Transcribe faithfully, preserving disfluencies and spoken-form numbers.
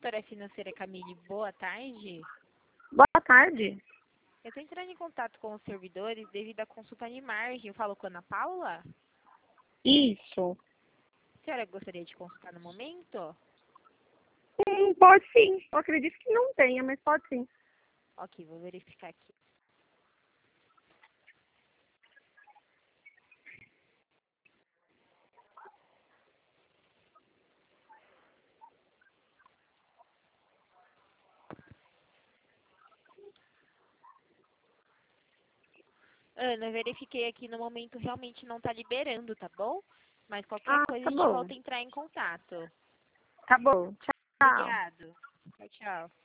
consultora financeira Camille, boa tarde. Boa tarde. Eu estou entrando em contato com os servidores devido à consulta de margem. Eu falo com a Ana Paula? Isso. A senhora gostaria de consultar no momento? Hum, pode sim. Eu acredito que não tenha, mas pode sim. Ok, vou verificar aqui. Ana, eu verifiquei aqui no momento, realmente não está liberando, tá bom? Mas qualquer Ah, coisa tá a gente bom. volta a entrar em contato. Tá bom. Tchau. Obrigado. Tchau, tchau.